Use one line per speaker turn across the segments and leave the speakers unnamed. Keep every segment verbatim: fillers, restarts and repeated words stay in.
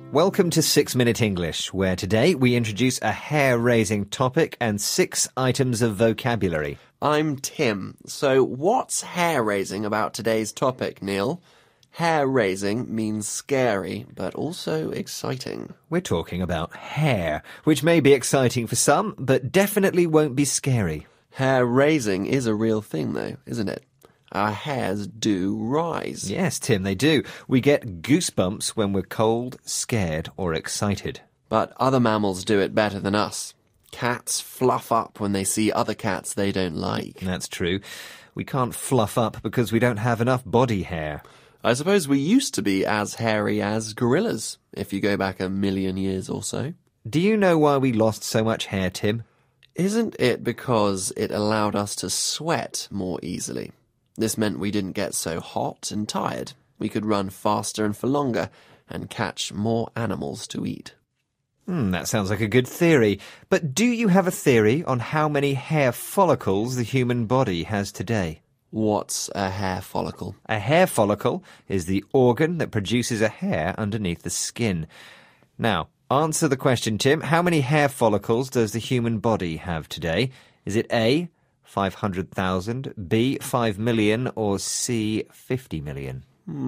Welcome to Six Minute English, where today we introduce a hair-raising topic and six items of vocabulary.
I'm Tim. So what's hair-raising about today's topic, Neil? Hair-raising means scary, but also exciting.
We're talking about hair, which may be exciting for some, but definitely won't be scary.
Hair-raising is a real thing, though, isn't it? Our hairs do rise.
Yes, Tim, they do. We get goosebumps when we're cold, scared, or excited.
But other mammals do it better than us. Cats fluff up when they see other cats they don't like.
That's true. We can't fluff up because we don't have enough body hair.
I suppose we used to be as hairy as gorillas, if you go back a million years or so.
Do you know why we lost so much hair, Tim?
Isn't it because it allowed us to sweat more easily? This meant we didn't get so hot and tired. We could run faster and for longer and catch more animals to eat.
Hmm, that sounds like a good theory. But do you have a theory on how many hair follicles the human body has today?
What's a hair follicle?
A hair follicle is the organ that produces a hair underneath the skin. Now, answer the question, Tim. How many hair follicles does the human body have today? Is it A, five hundred thousand, B, five million, or C, fifty million?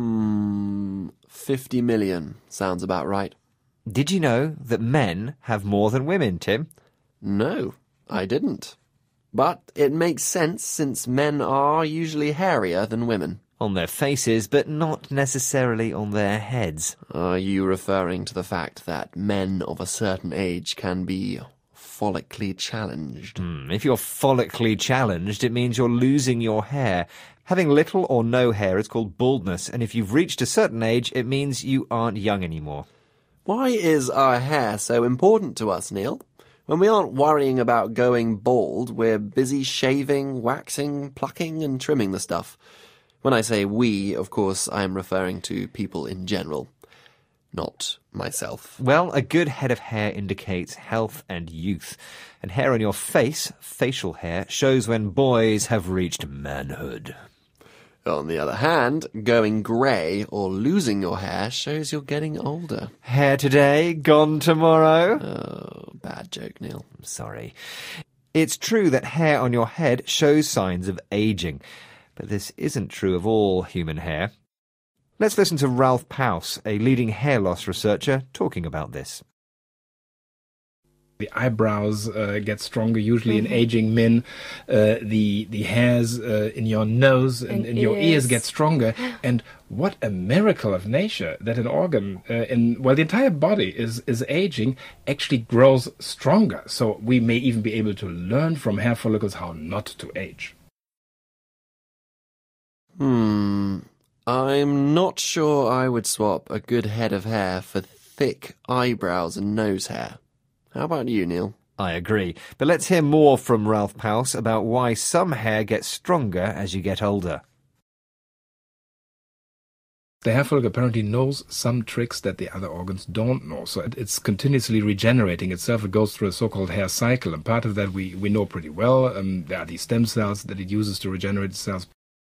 Hmm, fifty million sounds about right.
Did you know that men have more than women, Tim?
No, I didn't. But it makes sense since men are usually hairier than women.
On their faces, but not necessarily on their heads.
Are you referring to the fact that men of a certain age can be follically challenged?
Hmm, if you're follically challenged, it means you're losing your hair. Having little or no hair is called baldness, and if you've reached a certain age, it means you aren't young anymore.
Why is our hair so important to us, Neil? When we aren't worrying about going bald, we're busy shaving, waxing, plucking and trimming the stuff. When I say we, of course, I am referring to people in general, not myself.
Well, a good head of hair indicates health and youth. And hair on your face, facial hair, shows when boys have reached manhood.
On the other hand, going grey or losing your hair shows you're getting older.
Hair today, gone tomorrow?
Oh, bad joke, Neil.
I'm sorry. It's true that hair on your head shows signs of aging, but this isn't true of all human hair. Let's listen to Ralph Paus, a leading hair loss researcher, talking about this.
The eyebrows uh, get stronger, usually in aging men. Uh, the the hairs uh, in your nose and,
And
in your
ears.
ears get stronger. And what a miracle of nature that an organ, uh, in well, the entire body is is aging, actually grows stronger. So we may even be able to learn from hair follicles how not to age.
Hmm, I'm not sure I would swap a good head of hair for thick eyebrows and nose hair. How about you, Neil?
I agree. But let's hear more from Ralph Paus about why some hair gets stronger as you get older.
The hair follicle apparently knows some tricks that the other organs don't know. So it, it's continuously regenerating itself. It goes through a so-called hair cycle. And part of that we, we know pretty well. Um, there are these stem cells that it uses to regenerate itself.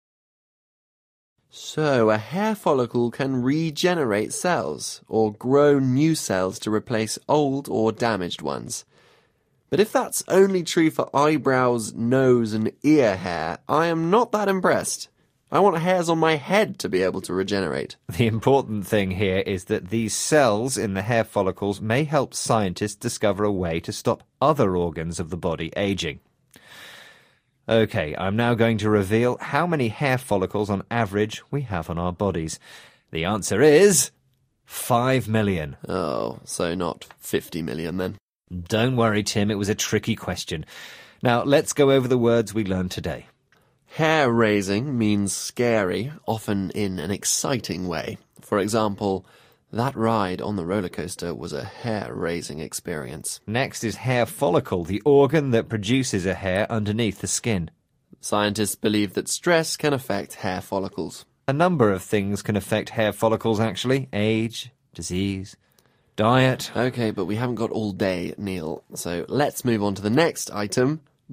So, a hair follicle can regenerate cells, or grow new cells to replace old or damaged ones. But if that's only true for eyebrows, nose and ear hair, I am not that impressed. I want hairs on my head to be able to regenerate.
The important thing here is that these cells in the hair follicles may help scientists discover a way to stop other organs of the body aging. Okay, I'm now going to reveal how many hair follicles on average we have on our bodies. The answer is five million.
Oh, so not fifty million then.
Don't worry, Tim, it was a tricky question. Now, let's go over the words we learned today.
Hair-raising means scary, often in an exciting way. For example, that ride on the roller coaster was a hair-raising experience.
Next is hair follicle, the organ that produces a hair underneath the skin.
Scientists believe that stress can affect hair follicles.
A number of things can affect hair follicles, actually. Age, disease, diet.
Okay, but we haven't got all day, Neil. So let's move on to the next item,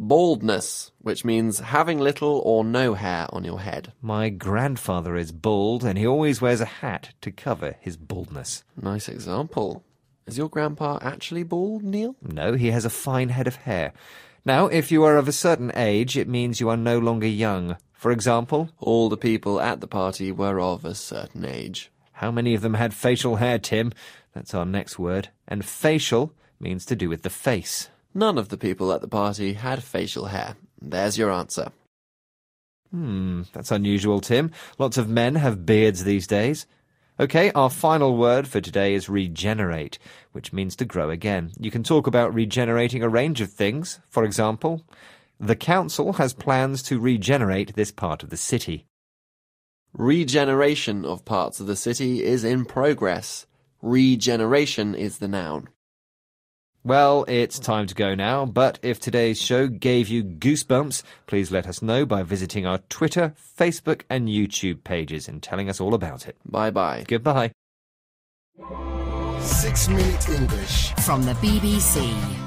Baldness, which means having little or no hair on your head.
My grandfather is bald, and he always wears a hat to cover his baldness.
Nice example. Is your grandpa actually bald, Neil?
No, he has a fine head of hair. Now, if you are of a certain age, it means you are no longer young. For example,
all the people at the party were of a certain age.
How many of them had facial hair, Tim? That's our next word. And facial means to do with the face.
None of the people at the party had facial hair. There's your answer.
Hmm, that's unusual, Tim. Lots of men have beards these days. Okay, our final word for today is regenerate, which means to grow again. You can talk about regenerating a range of things. For example, the council has plans to regenerate this part of the city.
Regeneration of parts of the city is in progress. Regeneration is the noun.
Well, it's time to go now, but if today's show gave you goosebumps, please let us know by visiting our Twitter, Facebook and YouTube pages and telling us all about it.
Bye-bye.
Goodbye.
Six Minute English
from the B B C.